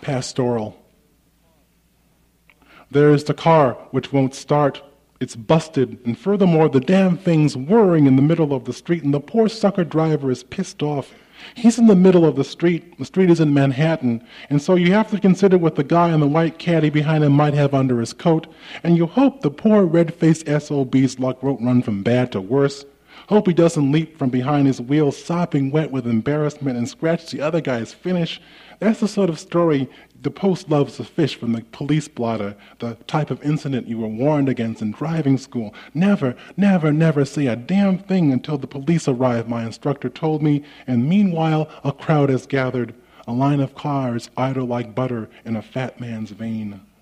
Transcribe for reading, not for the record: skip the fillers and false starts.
pastoral. There's the car which won't start. It's busted, and furthermore, the damn thing's whirring in the middle of the street, and the poor sucker driver is pissed off. He's in the middle of the street. The street is in Manhattan, and so you have to consider what the guy in the white caddy behind him might have under his coat, and you hope the poor red-faced SOB's luck won't run from bad to worse. Hope he doesn't leap from behind his wheel, sopping wet with embarrassment, and scratch the other guy's finish. That's the sort of story the Post loves to fish from the police blotter, the type of incident you were warned against in driving school. Never, never, never say a damn thing until the police arrive, my instructor told me, and meanwhile a crowd has gathered, a line of cars idle like butter in a fat man's vein.